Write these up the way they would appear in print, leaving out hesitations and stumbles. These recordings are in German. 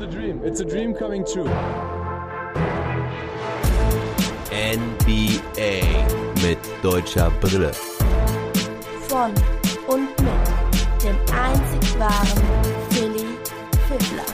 a dream. It's a dream coming true. NBA mit deutscher Brille. Von und mit dem einzig wahren Philly Fiddler.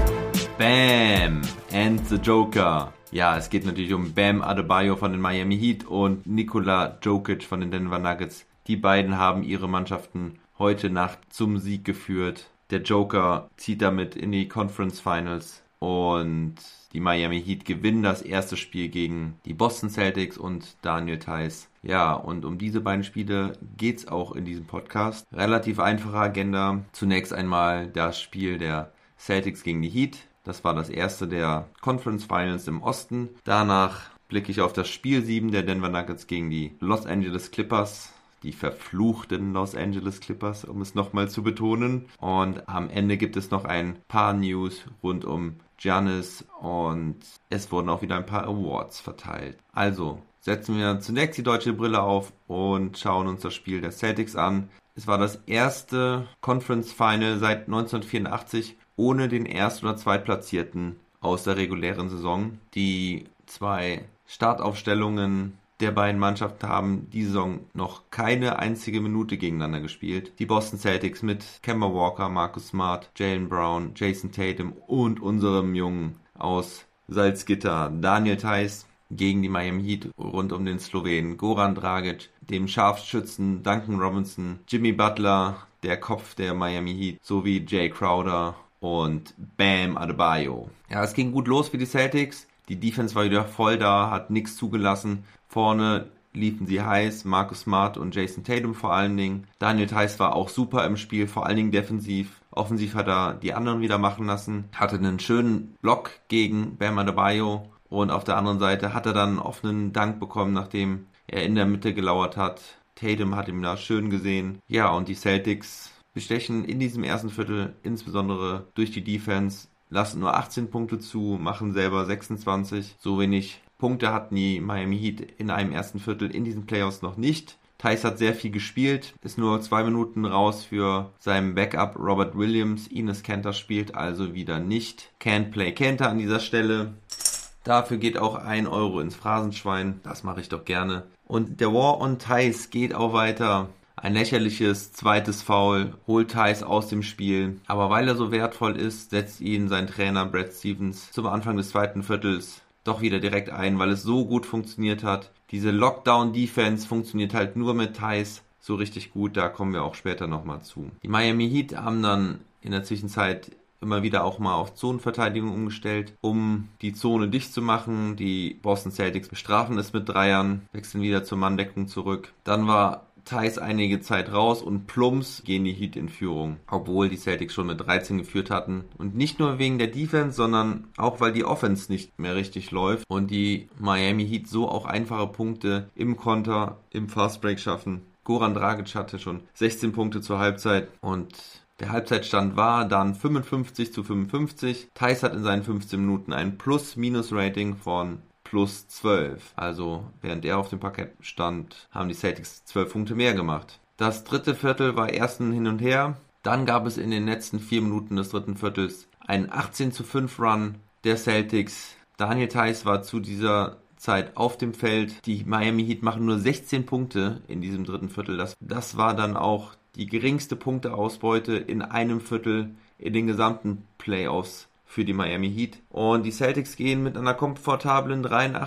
Bam! And the Joker. Ja, es geht natürlich um Bam Adebayo von den Miami Heat und Nikola Jokic von den Denver Nuggets. Die beiden haben ihre Mannschaften heute Nacht zum Sieg geführt. Der Joker zieht damit in die Conference Finals und die Miami Heat gewinnen das erste Spiel gegen die Boston Celtics und Daniel Theis. Ja, und um diese beiden Spiele geht's auch in diesem Podcast. Relativ einfache Agenda. Zunächst einmal das Spiel der Celtics gegen die Heat. Das war das erste der Conference Finals im Osten. Danach blicke ich auf das Spiel 7 der Denver Nuggets gegen die Los Angeles Clippers. Die verfluchten Los Angeles Clippers, um es nochmal zu betonen. Und am Ende gibt es noch ein paar News rund um Giannis und es wurden auch wieder ein paar Awards verteilt. Also setzen wir zunächst die deutsche Brille auf und schauen uns das Spiel der Celtics an. Es war das erste Conference Final seit 1984 ohne den Erst- oder Zweitplatzierten aus der regulären Saison. Die zwei Startaufstellungen der beiden Mannschaften haben die Saison noch keine einzige Minute gegeneinander gespielt. Die Boston Celtics mit Kemba Walker, Marcus Smart, Jaylen Brown, Jason Tatum und unserem Jungen aus Salzgitter, Daniel Theis, gegen die Miami Heat rund um den Slowenen Goran Dragic, dem Scharfschützen Duncan Robinson, Jimmy Butler, der Kopf der Miami Heat, sowie Jay Crowder und Bam Adebayo. Ja, es ging gut los für die Celtics. Die Defense war wieder voll da, hat nichts zugelassen. Vorne liefen sie heiß, Marcus Smart und Jason Tatum vor allen Dingen. Daniel Theis war auch super im Spiel, vor allen Dingen defensiv. Offensiv hat er die anderen wieder machen lassen. Hatte einen schönen Block gegen Bam Adebayo. Und auf der anderen Seite hat er dann einen offenen Dank bekommen, nachdem er in der Mitte gelauert hat. Tatum hat ihn da schön gesehen. Ja, und die Celtics bestechen in diesem ersten Viertel, insbesondere durch die Defense, lassen nur 18 Punkte zu, machen selber 26. So wenig Punkte hatten die Miami Heat in einem ersten Viertel in diesen Playoffs noch nicht. Theis hat sehr viel gespielt, ist nur 2 Minuten raus für seinen Backup Robert Williams. Enes Kanter spielt also wieder nicht. Can't play Kanter an dieser Stelle. Dafür geht auch 1 Euro ins Phrasenschwein. Das mache ich doch gerne. Und der War on Theis geht auch weiter. Ein lächerliches zweites Foul holt Theis aus dem Spiel. Aber weil er so wertvoll ist, setzt ihn sein Trainer Brad Stevens zum Anfang des zweiten Viertels doch wieder direkt ein, weil es so gut funktioniert hat. Diese Lockdown-Defense funktioniert halt nur mit Theis so richtig gut. Da kommen wir auch später nochmal zu. Die Miami Heat haben dann in der Zwischenzeit immer wieder auch mal auf Zonenverteidigung umgestellt, um die Zone dicht zu machen. Die Boston Celtics bestrafen es mit Dreiern, wechseln wieder zur Manndeckung zurück. Dann war Theis einige Zeit raus und plumps gehen die Heat in Führung, obwohl die Celtics schon mit 13 geführt hatten. Und nicht nur wegen der Defense, sondern auch weil die Offense nicht mehr richtig läuft und die Miami Heat so auch einfache Punkte im Konter, im Fastbreak schaffen. Goran Dragic hatte schon 16 Punkte zur Halbzeit und der Halbzeitstand war dann 55-55. Theis hat in seinen 15 Minuten ein Plus-Minus-Rating von plus 12. Also während er auf dem Parkett stand, haben die Celtics 12 Punkte mehr gemacht. Das dritte Viertel war erst ein Hin und Her. Dann gab es in den letzten 4 Minuten des dritten Viertels einen 18-5 Run der Celtics. Daniel Theis war zu dieser Zeit auf dem Feld. Die Miami Heat machen nur 16 Punkte in diesem dritten Viertel. Das war dann auch die geringste Punkteausbeute in einem Viertel in den gesamten Playoffs für die Miami Heat. Und die Celtics gehen mit einer komfortablen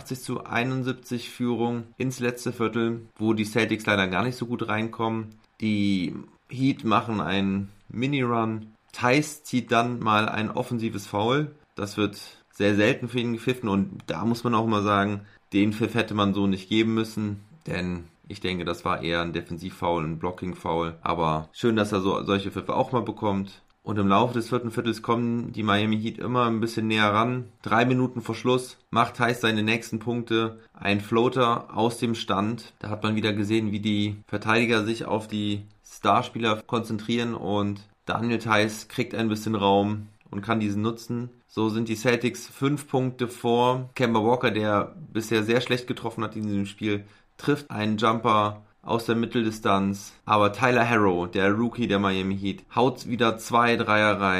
83-71 Führung ins letzte Viertel, wo die Celtics leider gar nicht so gut reinkommen. Die Heat machen einen Mini-Run. Theis zieht dann mal ein offensives Foul. Das wird sehr selten für ihn gepfiffen und da muss man auch mal sagen, den Pfiff hätte man so nicht geben müssen, denn ich denke, das war eher ein Defensivfoul, ein Blocking-Foul. Aber schön, dass er solche Pfiffe auch mal bekommt. Und im Laufe des vierten Viertels kommen die Miami Heat immer ein bisschen näher ran. 3 Minuten vor Schluss macht Theis seine nächsten Punkte. Ein Floater aus dem Stand. Da hat man wieder gesehen, wie die Verteidiger sich auf die Starspieler konzentrieren. Und Daniel Theis kriegt ein bisschen Raum und kann diesen nutzen. So sind die Celtics 5 Punkte vor. Kemba Walker, der bisher sehr schlecht getroffen hat in diesem Spiel, trifft einen Jumper aus der Mitteldistanz. Aber Tyler Herro, der Rookie der Miami Heat, haut wieder 2 Dreier rein.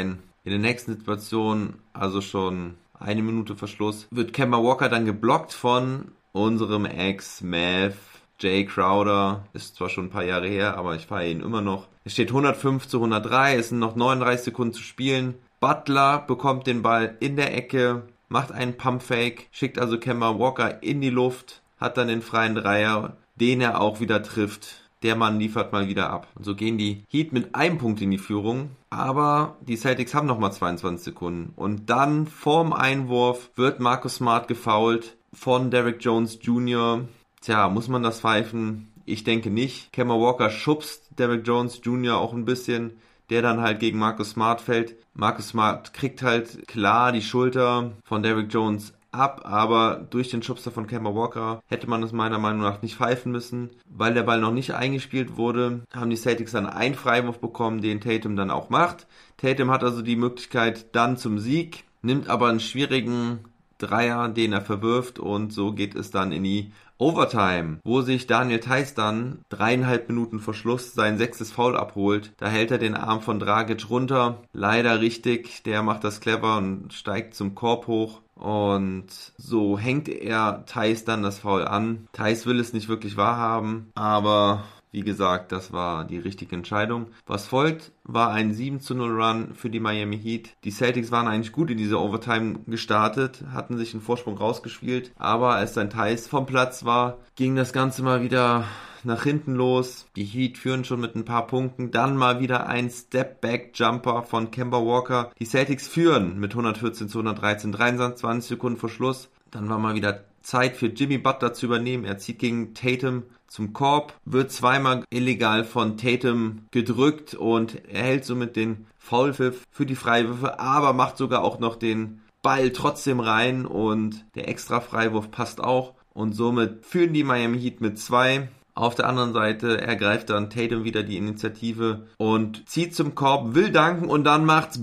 In der nächsten Situation, also schon 1 Minute Verschluss, wird Kemba Walker dann geblockt von unserem Ex-Mav Jay Crowder. Ist zwar schon ein paar Jahre her, aber ich feiere ihn immer noch. Es steht 105-103, es sind noch 39 Sekunden zu spielen. Butler bekommt den Ball in der Ecke, macht einen Pump-Fake, schickt also Kemba Walker in die Luft, hat dann den freien Dreier, den er auch wieder trifft. Der Mann liefert mal wieder ab. Und so gehen die Heat mit einem Punkt in die Führung. Aber die Celtics haben nochmal 22 Sekunden. Und dann vorm Einwurf wird Marcus Smart gefoult von Derrick Jones Jr. Tja, muss man das pfeifen? Ich denke nicht. Kemba Walker schubst Derrick Jones Jr. auch ein bisschen, der dann halt gegen Marcus Smart fällt. Marcus Smart kriegt halt klar die Schulter von Derrick Jones ab, aber durch den Schubser von Kemba Walker hätte man es meiner Meinung nach nicht pfeifen müssen. Weil der Ball noch nicht eingespielt wurde, haben die Celtics dann einen Freiwurf bekommen, den Tatum dann auch macht. Tatum hat also die Möglichkeit dann zum Sieg, nimmt aber einen schwierigen Dreier, den er verwirft, und so geht es dann in die Overtime, wo sich Daniel Theis dann 3,5 Minuten vor Schluss sein 6. Foul abholt. Da hält er den Arm von Dragic runter. Leider richtig, der macht das clever und steigt zum Korb hoch. Und so hängt er Theis dann das Foul an. Theis will es nicht wirklich wahrhaben, aber wie gesagt, das war die richtige Entscheidung. Was folgt, war ein 7-0 Run für die Miami Heat. Die Celtics waren eigentlich gut in diese Overtime gestartet, hatten sich einen Vorsprung rausgespielt, aber als dann Theis vom Platz war, ging das Ganze mal wieder nach hinten los. Die Heat führen schon mit ein paar Punkten. Dann mal wieder ein Step-Back-Jumper von Kemba Walker. Die Celtics führen mit 114-113, 23 Sekunden vor Schluss. Dann war mal wieder Zeit für Jimmy Butler zu übernehmen. Er zieht gegen Tatum zum Korb, wird zweimal illegal von Tatum gedrückt und erhält somit den Foulpfiff für die Freiwürfe, aber macht sogar auch noch den Ball trotzdem rein und der extra Freiwurf passt auch. Und somit führen die Miami Heat mit 2. Auf der anderen Seite ergreift dann Tatum wieder die Initiative und zieht zum Korb, will danken und dann macht's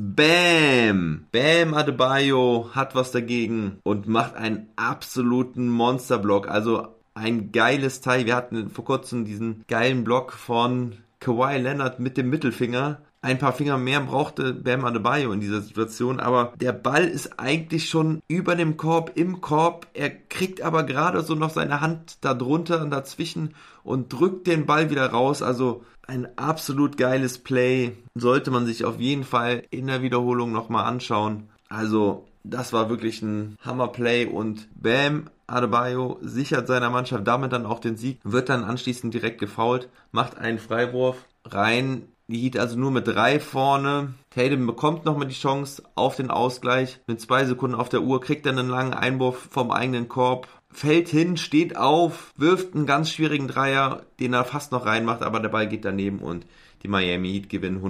Bam! Bam Adebayo hat was dagegen und macht einen absoluten Monsterblock. Also ein geiles Teil. Wir hatten vor kurzem diesen geilen Block von Kawhi Leonard mit dem Mittelfinger. Ein paar Finger mehr brauchte Bam Adebayo in dieser Situation, aber der Ball ist eigentlich schon über dem Korb, im Korb. Er kriegt aber gerade so noch seine Hand da drunter und dazwischen und drückt den Ball wieder raus. Also ein absolut geiles Play. Sollte man sich auf jeden Fall in der Wiederholung nochmal anschauen. Also das war wirklich ein Hammer-Play und Bam Adebayo sichert seiner Mannschaft damit dann auch den Sieg, wird dann anschließend direkt gefoult, macht einen Freiwurf rein. Die Heat also nur mit 3 vorne. Tatum bekommt nochmal die Chance auf den Ausgleich. Mit 2 Sekunden auf der Uhr kriegt er einen langen Einwurf vom eigenen Korb. Fällt hin, steht auf, wirft einen ganz schwierigen Dreier, den er fast noch reinmacht, aber der Ball geht daneben und die Miami Heat gewinnen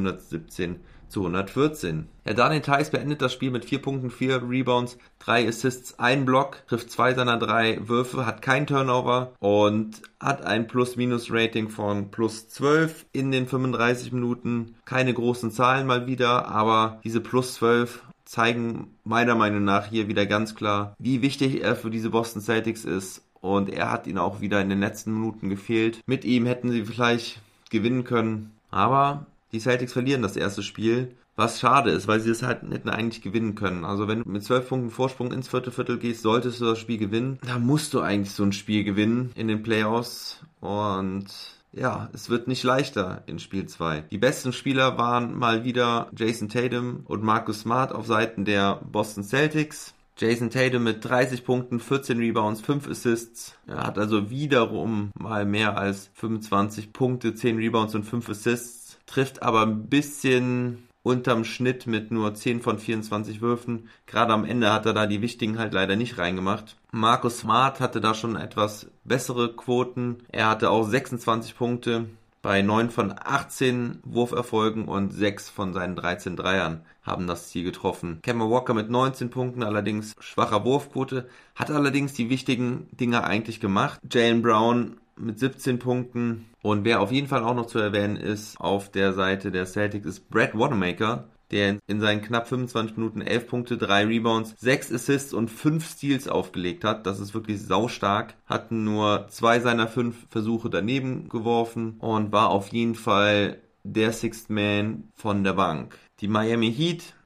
117-114. Daniel Theis beendet das Spiel mit 4 Punkten, 4 Rebounds, 3 Assists, 1 Block, trifft 2 seiner 3 Würfe, hat kein Turnover und hat ein Plus-Minus-Rating von +12 in den 35 Minuten. Keine großen Zahlen mal wieder, aber diese +12 zeigen meiner Meinung nach hier wieder ganz klar, wie wichtig er für diese Boston Celtics ist. Und er hat ihnen auch wieder in den letzten Minuten gefehlt. Mit ihm hätten sie vielleicht gewinnen können. Aber die Celtics verlieren das erste Spiel, was schade ist, weil sie es halt hätten eigentlich gewinnen können. Also wenn du mit 12 Punkten Vorsprung ins vierte Viertel gehst, solltest du das Spiel gewinnen. Da musst du eigentlich so ein Spiel gewinnen in den Playoffs. Und ja, es wird nicht leichter in Spiel 2. Die besten Spieler waren mal wieder Jason Tatum und Marcus Smart auf Seiten der Boston Celtics. Jason Tatum mit 30 Punkten, 14 Rebounds, 5 Assists. Er hat also wiederum mal mehr als 25 Punkte, 10 Rebounds und 5 Assists. Trifft aber ein bisschen unterm Schnitt mit nur 10 von 24 Würfen. Gerade am Ende hat er da die wichtigen halt leider nicht reingemacht. Marcus Smart hatte da schon etwas bessere Quoten. Er hatte auch 26 Punkte bei 9 von 18 Wurferfolgen und 6 von seinen 13 Dreiern haben das Ziel getroffen. Kemba Walker mit 19 Punkten, allerdings schwacher Wurfquote, hat allerdings die wichtigen Dinge eigentlich gemacht. Jaylen Brown mit 17 Punkten und wer auf jeden Fall auch noch zu erwähnen ist auf der Seite der Celtics ist Brad Wanamaker, der in seinen knapp 25 Minuten 11 Punkte, 3 Rebounds, 6 Assists und 5 Steals aufgelegt hat. Das ist wirklich saustark. Hat nur 2 seiner 5 Versuche daneben geworfen und war auf jeden Fall der Sixth Man von der Bank. Die Miami Heat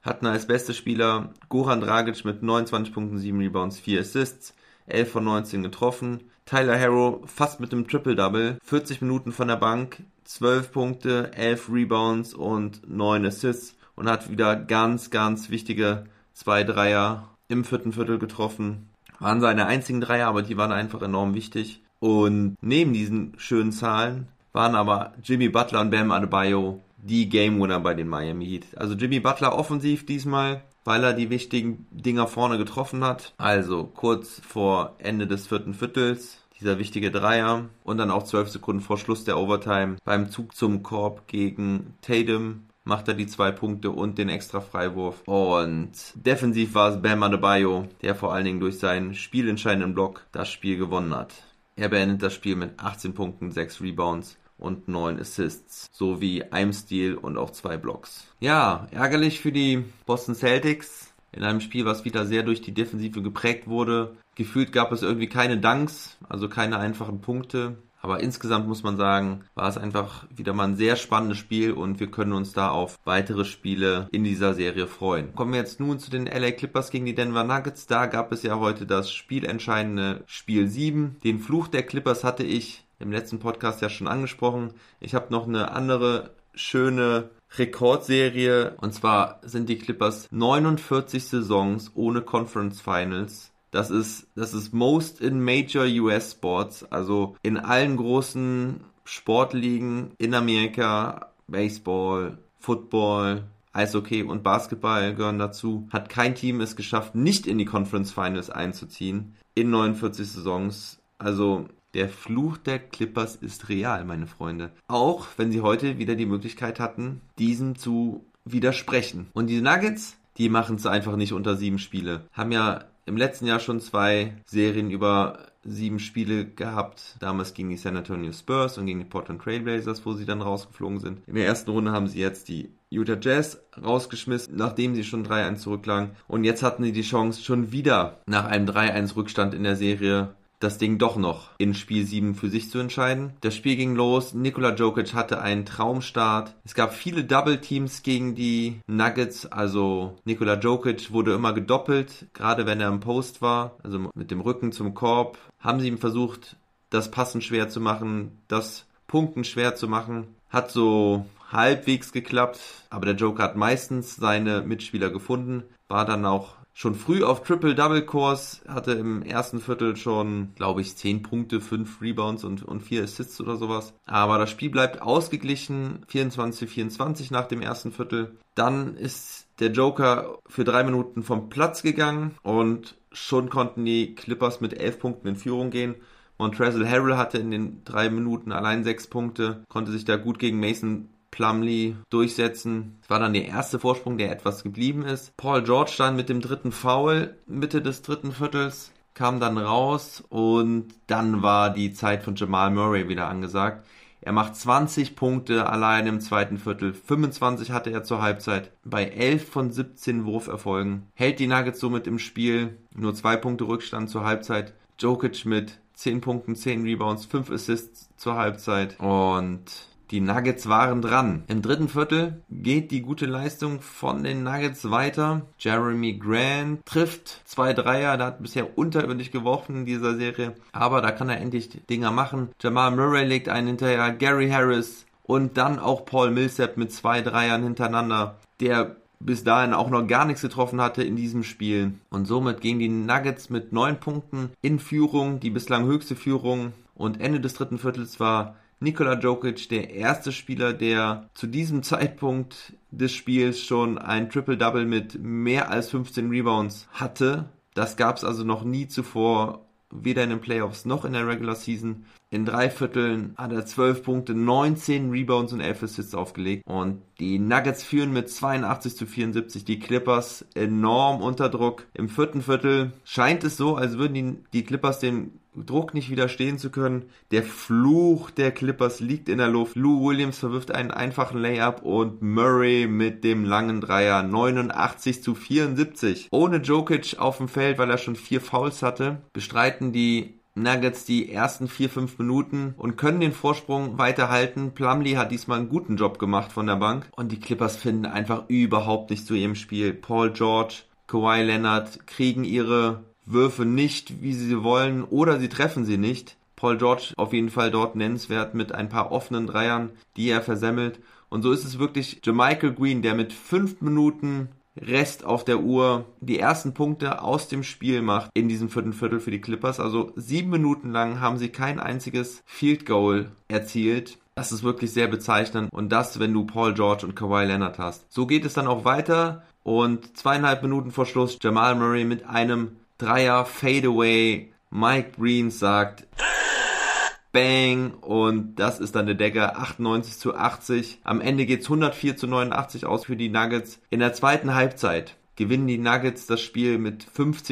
hatten als beste Spieler Goran Dragic mit 29 Punkten, 7 Rebounds, 4 Assists, 11 von 19 getroffen. Tyler Herro fast mit einem Triple-Double, 40 Minuten von der Bank, 12 Punkte, 11 Rebounds und 9 Assists und hat wieder ganz, ganz wichtige 2 Dreier im vierten Viertel getroffen. Waren seine einzigen Dreier, aber die waren einfach enorm wichtig. Und neben diesen schönen Zahlen waren aber Jimmy Butler und Bam Adebayo die Game Winner bei den Miami Heat. Also Jimmy Butler offensiv diesmal, weil er die wichtigen Dinger vorne getroffen hat. Also kurz vor Ende des vierten Viertels, dieser wichtige Dreier. Und dann auch 12 Sekunden vor Schluss der Overtime beim Zug zum Korb gegen Tatum macht er die 2 Punkte und den extra Freiwurf. Und defensiv war es Bam Adebayo, der vor allen Dingen durch seinen spielentscheidenden Block das Spiel gewonnen hat. Er beendet das Spiel mit 18 Punkten, 6 Rebounds und 9 Assists, sowie einem Steal und auch 2 Blocks. Ja, ärgerlich für die Boston Celtics in einem Spiel, was wieder sehr durch die Defensive geprägt wurde. Gefühlt gab es irgendwie keine Dunks, also keine einfachen Punkte. Aber insgesamt muss man sagen, war es einfach wieder mal ein sehr spannendes Spiel und wir können uns da auf weitere Spiele in dieser Serie freuen. Kommen wir jetzt nun zu den LA Clippers gegen die Denver Nuggets. Da gab es ja heute das spielentscheidende Spiel 7. Den Fluch der Clippers hatte ich im letzten Podcast ja schon angesprochen. Ich habe noch eine andere schöne Rekordserie. Und zwar sind die Clippers 49 Saisons ohne Conference Finals. Das ist most in Major US Sports, also in allen großen Sportligen in Amerika, Baseball, Football, Eishockey und Basketball gehören dazu. Hat kein Team es geschafft, nicht in die Conference Finals einzuziehen in 49 Saisons. Also der Fluch der Clippers ist real, meine Freunde. Auch wenn sie heute wieder die Möglichkeit hatten, diesem zu widersprechen. Und die Nuggets, die machen es einfach nicht unter 7 Spiele. Haben ja im letzten Jahr schon 2 Serien über 7 Spiele gehabt. Damals gegen die San Antonio Spurs und gegen die Portland Trail Blazers, wo sie dann rausgeflogen sind. In der ersten Runde haben sie jetzt die Utah Jazz rausgeschmissen, nachdem sie schon 3-1 zurücklagen. Und jetzt hatten sie die Chance, schon wieder nach einem 3-1 Rückstand in der Serie das Ding doch noch in Spiel 7 für sich zu entscheiden. Das Spiel ging los, Nikola Jokic hatte einen Traumstart. Es gab viele Double Teams gegen die Nuggets, also Nikola Jokic wurde immer gedoppelt, gerade wenn er im Post war, also mit dem Rücken zum Korb. Haben sie ihm versucht, das Passen schwer zu machen, das Punkten schwer zu machen. Hat so halbwegs geklappt, aber der Joker hat meistens seine Mitspieler gefunden, war dann auch schon früh auf Triple-Double-Kurs, hatte im ersten Viertel schon, glaube ich, 10 Punkte, 5 Rebounds und 4 Assists oder sowas. Aber das Spiel bleibt ausgeglichen, 24-24 nach dem ersten Viertel. Dann ist der Joker für 3 Minuten vom Platz gegangen und schon konnten die Clippers mit 11 Punkten in Führung gehen. Montrezl Harrell hatte in den 3 Minuten allein 6 Punkte, konnte sich da gut gegen Mason Plumlee durchsetzen. Es war dann der erste Vorsprung, der etwas geblieben ist. Paul George dann mit dem 3. Foul Mitte des 3. Viertels kam dann raus und dann war die Zeit von Jamal Murray wieder angesagt. Er macht 20 Punkte allein im 2. Viertel. 25 hatte er zur Halbzeit. Bei 11 von 17 Wurferfolgen. Hält die Nuggets somit im Spiel. Nur 2 Punkte Rückstand zur Halbzeit. Jokic mit 10 Punkten, 10 Rebounds, 5 Assists zur Halbzeit. Und die Nuggets waren dran. Im 3. Viertel geht die gute Leistung von den Nuggets weiter. Jeremy Grant trifft 2 Dreier. Der hat bisher unterirdisch geworfen in dieser Serie. Aber da kann er endlich Dinger machen. Jamal Murray legt einen hinterher. Gary Harris und dann auch Paul Millsap mit 2 Dreiern hintereinander. Der bis dahin auch noch gar nichts getroffen hatte in diesem Spiel. Und somit gingen die Nuggets mit 9 Punkten in Führung. Die bislang höchste Führung. Und Ende des 3. Viertels war Nikola Jokic der erste Spieler, der zu diesem Zeitpunkt des Spiels schon ein Triple-Double mit mehr als 15 Rebounds hatte. Das gab es also noch nie zuvor, weder in den Playoffs noch in der Regular Season. In 3 Vierteln hat er 12 Punkte, 19 Rebounds und 11 Assists aufgelegt. Und die Nuggets führen mit 82-74, die Clippers enorm unter Druck. Im 4. Viertel scheint es so, als würden die Clippers dem Druck nicht widerstehen zu können. Der Fluch der Clippers liegt in der Luft. Lou Williams verwirft einen einfachen Layup und Murray mit dem langen Dreier 89-74. Ohne Jokic auf dem Feld, weil er schon 4 Fouls hatte, bestreiten die Nuggets die ersten 4-5 Minuten und können den Vorsprung weiterhalten. Plumlee hat diesmal einen guten Job gemacht von der Bank und die Clippers finden einfach überhaupt nicht zu ihrem Spiel. Paul George, Kawhi Leonard kriegen ihre Würfe nicht, wie sie wollen, oder sie treffen sie nicht. Paul George auf jeden Fall dort nennenswert mit ein paar offenen Dreiern, die er versemmelt. Und so ist es wirklich JaMychal Green, der mit 5 Minuten Rest auf der Uhr die ersten Punkte aus dem Spiel macht in diesem vierten Viertel für die Clippers. Also 7 Minuten lang haben sie kein einziges Field Goal erzielt. Das ist wirklich sehr bezeichnend. Und das, wenn du Paul George und Kawhi Leonard hast. So geht es dann auch weiter. Und 2,5 Minuten vor Schluss Jamal Murray mit einem Dreier Fadeaway. Mike Breen sagt Bang, und das ist dann der Dagger, 98-80. Am Ende geht's 104-89 aus für die Nuggets. In der zweiten Halbzeit gewinnen die Nuggets das Spiel mit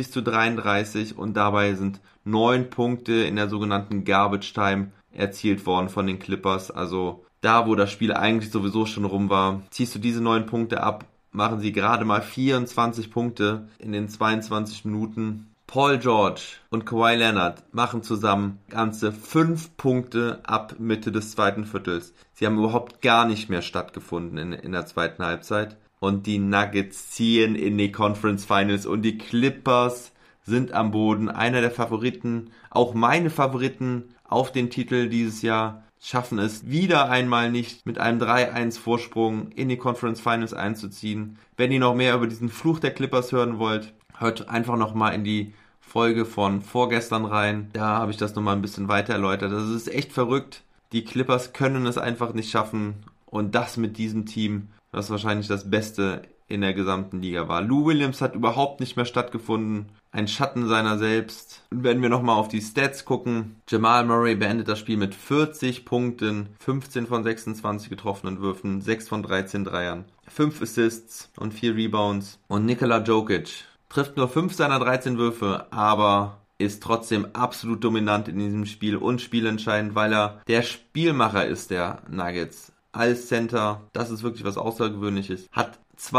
50-33 und dabei sind 9 Punkte in der sogenannten Garbage Time erzielt worden von den Clippers. Also da, wo das Spiel eigentlich sowieso schon rum war, ziehst du diese 9 Punkte ab, machen sie gerade mal 24 Punkte in den 22 Minuten. Paul George und Kawhi Leonard machen zusammen ganze 5 Punkte ab Mitte des zweiten Viertels. Sie haben überhaupt gar nicht mehr stattgefunden in der zweiten Halbzeit. Und die Nuggets ziehen in die Conference Finals und die Clippers sind am Boden. Einer der Favoriten, auch meine Favoriten auf den Titel dieses Jahr, schaffen es wieder einmal nicht, mit einem 3-1 Vorsprung in die Conference Finals einzuziehen. Wenn ihr noch mehr über diesen Fluch der Clippers hören wollt, hört einfach nochmal in die Folge von vorgestern rein. Da habe ich das nochmal ein bisschen weiter erläutert. Das ist echt verrückt. Die Clippers können es einfach nicht schaffen. Und das mit diesem Team, das wahrscheinlich das Beste in der gesamten Liga war. Lou Williams hat überhaupt nicht mehr stattgefunden. Ein Schatten seiner selbst. Und wenn wir nochmal auf die Stats gucken, Jamal Murray beendet das Spiel mit 40 Punkten, 15 von 26 getroffenen Würfen, 6 von 13 Dreiern, 5 Assists und 4 Rebounds. Und Nikola Jokic trifft nur 5 seiner 13 Würfe, aber ist trotzdem absolut dominant in diesem Spiel und spielentscheidend, weil er der Spielmacher ist der Nuggets. Als Center, das ist wirklich was Außergewöhnliches, hat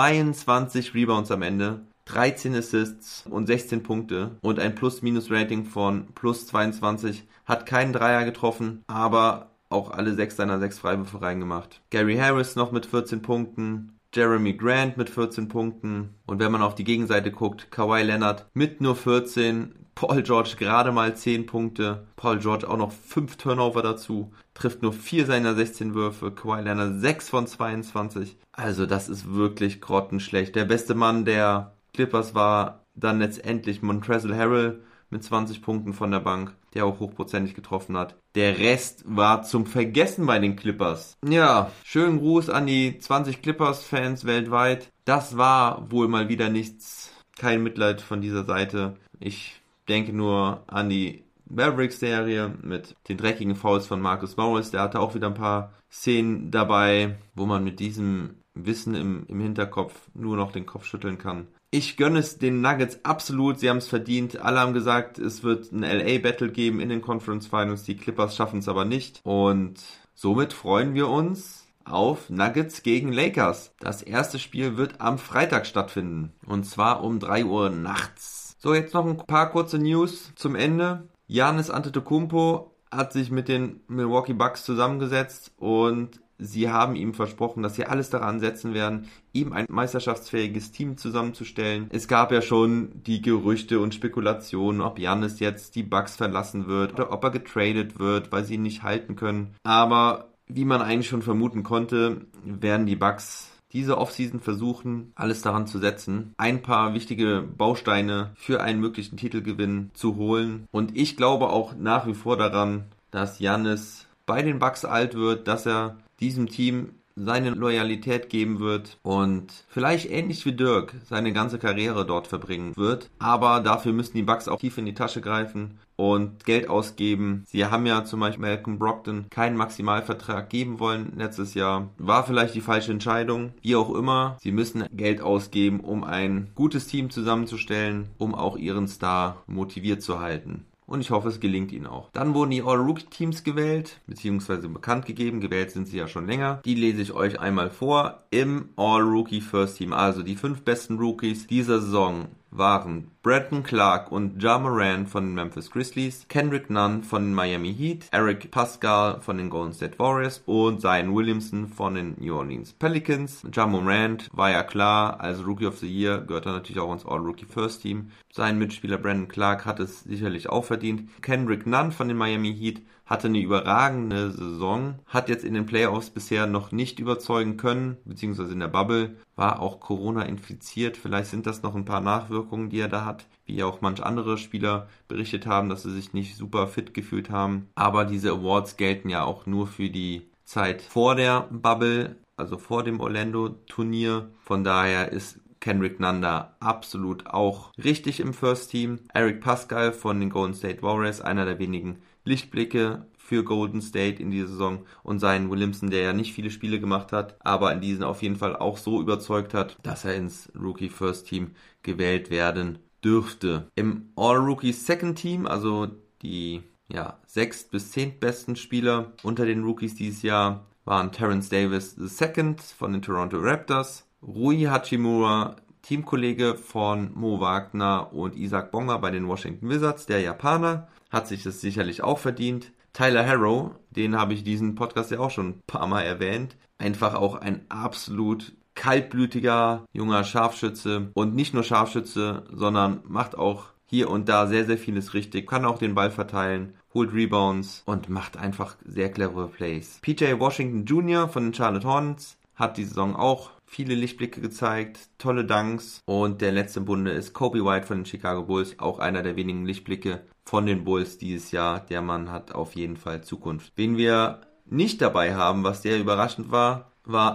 22 Rebounds am Ende, 13 Assists und 16 Punkte und ein Plus-Minus-Rating von plus 22, hat keinen Dreier getroffen, aber auch alle 6 seiner 6 Freiwürfe reingemacht. Gary Harris noch mit 14 Punkten, Jeremy Grant mit 14 Punkten. Und wenn man auf die Gegenseite guckt, Kawhi Leonard mit nur 14, Paul George gerade mal 10 Punkte, Paul George auch noch 5 Turnover dazu, trifft nur 4 seiner 16 Würfe, Kawhi Leonard 6 von 22. Also das ist wirklich grottenschlecht. Der beste Mann der Clippers war dann letztendlich Montrezl Harrell mit 20 Punkten von der Bank, der auch hochprozentig getroffen hat. Der Rest war zum Vergessen bei den Clippers. Ja, schönen Gruß an die 20 Clippers-Fans weltweit. Das war wohl mal wieder nichts. Kein Mitleid von dieser Seite. Ich denke nur an die Mavericks-Serie mit den dreckigen Fouls von Marcus Morris. Der hatte auch wieder ein paar Szenen dabei, wo man mit diesem Wissen im Hinterkopf nur noch den Kopf schütteln kann. Ich gönne es den Nuggets absolut, sie haben es verdient. Alle haben gesagt, es wird ein LA-Battle geben in den Conference Finals. Die Clippers schaffen es aber nicht. Und somit freuen wir uns auf Nuggets gegen Lakers. Das erste Spiel wird am Freitag stattfinden. Und zwar um 3 Uhr nachts. So, jetzt noch ein paar kurze News zum Ende. Giannis Antetokounmpo hat sich mit den Milwaukee Bucks zusammengesetzt und sie haben ihm versprochen, dass sie alles daran setzen werden, ihm ein meisterschaftsfähiges Team zusammenzustellen. Es gab ja schon die Gerüchte und Spekulationen, ob Giannis jetzt die Bucks verlassen wird oder ob er getradet wird, weil sie ihn nicht halten können. Aber wie man eigentlich schon vermuten konnte, werden die Bucks diese Offseason versuchen, alles daran zu setzen, ein paar wichtige Bausteine für einen möglichen Titelgewinn zu holen. Und ich glaube auch nach wie vor daran, dass Giannis bei den Bucks alt wird, dass er diesem Team seine Loyalität geben wird und vielleicht ähnlich wie Dirk seine ganze Karriere dort verbringen wird. Aber dafür müssen die Bucks auch tief in die Tasche greifen und Geld ausgeben. Sie haben ja zum Beispiel Malcolm Brogdon keinen Maximalvertrag geben wollen letztes Jahr. War vielleicht die falsche Entscheidung. Wie auch immer, sie müssen Geld ausgeben, um ein gutes Team zusammenzustellen, um auch ihren Star motiviert zu halten. Und ich hoffe, es gelingt ihnen auch. Dann wurden die All-Rookie-Teams gewählt, beziehungsweise bekannt gegeben. Gewählt sind sie ja schon länger. Die lese ich euch einmal vor. Im All-Rookie First Team, also die 5 besten Rookies dieser Saison, waren Brandon Clark und Ja Morant von den Memphis Grizzlies, Kendrick Nunn von den Miami Heat, Eric Pascal von den Golden State Warriors und Zion Williamson von den New Orleans Pelicans. Ja Morant war ja klar, als Rookie of the Year gehört er natürlich auch ins All-Rookie First Team. Sein Mitspieler Brandon Clark hat es sicherlich auch verdient. Kendrick Nunn von den Miami Heat hatte eine überragende Saison, hat jetzt in den Playoffs bisher noch nicht überzeugen können, beziehungsweise in der Bubble, war auch Corona infiziert. Vielleicht sind das noch ein paar Nachwirkungen, die er da hat, wie auch manch andere Spieler berichtet haben, dass sie sich nicht super fit gefühlt haben. Aber diese Awards gelten ja auch nur für die Zeit vor der Bubble, also vor dem Orlando-Turnier. Von daher ist Kendrick Nunn da absolut auch richtig im First Team. Eric Pascal von den Golden State Warriors, einer der wenigen Lichtblicke für Golden State in dieser Saison, und Zion Williamson, der ja nicht viele Spiele gemacht hat, aber in diesen auf jeden Fall auch so überzeugt hat, dass er ins Rookie First Team gewählt werden dürfte. Im All-Rookie Second Team, also die 6. bis 10. besten Spieler unter den Rookies dieses Jahr, waren Terrence Davis II von den Toronto Raptors, Rui Hachimura, Teamkollege von Mo Wagner und Isaac Bonga bei den Washington Wizards, der Japaner, hat sich das sicherlich auch verdient. Tyler Herro, den habe ich diesen Podcast ja auch schon ein paar Mal erwähnt, einfach auch ein absolut kaltblütiger junger Scharfschütze, und nicht nur Scharfschütze, sondern macht auch hier und da sehr, sehr vieles richtig, kann auch den Ball verteilen, holt Rebounds und macht einfach sehr clevere Plays. PJ Washington Jr. von den Charlotte Hornets hat die Saison auch viele Lichtblicke gezeigt, tolle Dunks, und der letzte im Bunde ist Kobe White von den Chicago Bulls, auch einer der wenigen Lichtblicke von den Bulls dieses Jahr. Der Mann hat auf jeden Fall Zukunft. Wen wir nicht dabei haben, was sehr überraschend war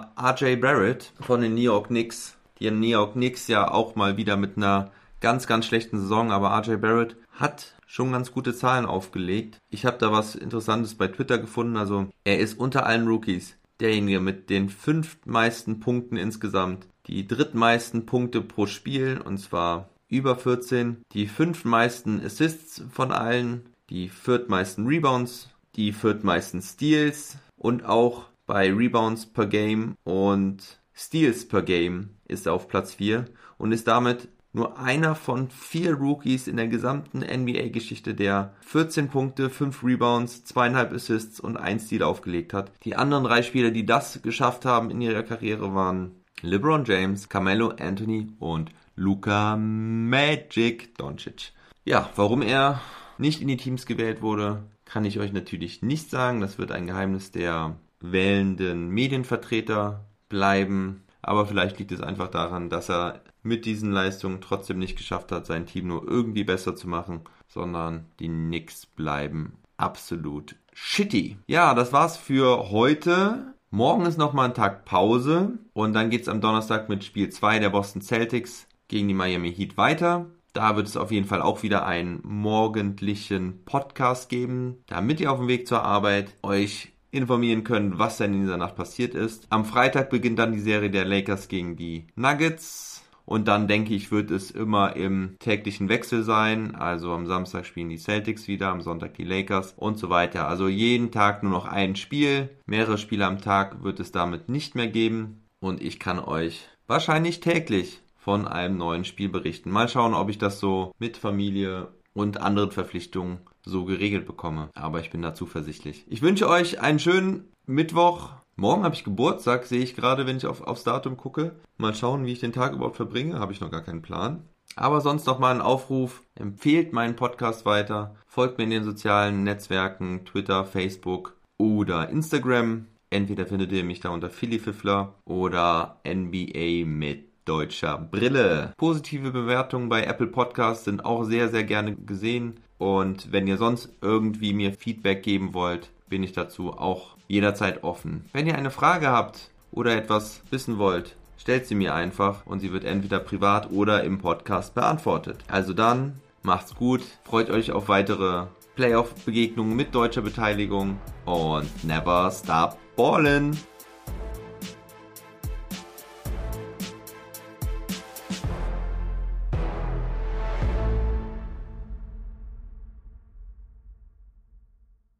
RJ Barrett von den New York Knicks. Die New York Knicks ja auch mal wieder mit einer ganz, ganz schlechten Saison, aber RJ Barrett hat schon ganz gute Zahlen aufgelegt. Ich habe da was Interessantes bei Twitter gefunden, also er ist unter allen Rookies derjenige mit den 5. meisten Punkten insgesamt, die 3. meisten Punkte pro Spiel, und zwar über 14, die 5. meisten Assists von allen, die 4. meisten Rebounds, die 4. meisten Steals, und auch bei Rebounds per Game und Steals per Game ist er auf Platz 4 und ist damit nur einer von 4 Rookies in der gesamten NBA-Geschichte, der 14 Punkte, 5 Rebounds, 2,5 Assists und 1 Steal aufgelegt hat. Die anderen 3 Spieler, die das geschafft haben in ihrer Karriere, waren LeBron James, Carmelo Anthony und Luka Magic Doncic. Ja, warum er nicht in die Teams gewählt wurde, kann ich euch natürlich nicht sagen. Das wird ein Geheimnis der wählenden Medienvertreter bleiben. Aber vielleicht liegt es einfach daran, dass er mit diesen Leistungen trotzdem nicht geschafft hat, sein Team nur irgendwie besser zu machen, sondern die Knicks bleiben absolut shitty. Ja, das war's für heute. Morgen ist nochmal ein Tag Pause und dann geht's am Donnerstag mit Spiel 2 der Boston Celtics gegen die Miami Heat weiter. Da wird es auf jeden Fall auch wieder einen morgendlichen Podcast geben, damit ihr auf dem Weg zur Arbeit euch informieren könnt, was denn in dieser Nacht passiert ist. Am Freitag beginnt dann die Serie der Lakers gegen die Nuggets. Und dann, denke ich, wird es immer im täglichen Wechsel sein. Also am Samstag spielen die Celtics wieder, am Sonntag die Lakers und so weiter. Also jeden Tag nur noch ein Spiel. Mehrere Spiele am Tag wird es damit nicht mehr geben. Und ich kann euch wahrscheinlich täglich von einem neuen Spiel berichten. Mal schauen, ob ich das so mit Familie und anderen Verpflichtungen so geregelt bekomme. Aber ich bin da zuversichtlich. Ich wünsche euch einen schönen Mittwoch. Morgen habe ich Geburtstag, sehe ich gerade, wenn ich aufs Datum gucke. Mal schauen, wie ich den Tag überhaupt verbringe. Habe ich noch gar keinen Plan. Aber sonst noch mal ein Aufruf. Empfehlt meinen Podcast weiter. Folgt mir in den sozialen Netzwerken, Twitter, Facebook oder Instagram. Entweder findet ihr mich da unter Philly Fiffler oder NBA mit deutscher Brille. Positive Bewertungen bei Apple Podcasts sind auch sehr, sehr gerne gesehen. Und wenn ihr sonst irgendwie mir Feedback geben wollt, bin ich dazu auch jederzeit offen. Wenn ihr eine Frage habt oder etwas wissen wollt, stellt sie mir einfach und sie wird entweder privat oder im Podcast beantwortet. Also dann, macht's gut, freut euch auf weitere Playoff-Begegnungen mit deutscher Beteiligung und never stop ballin'!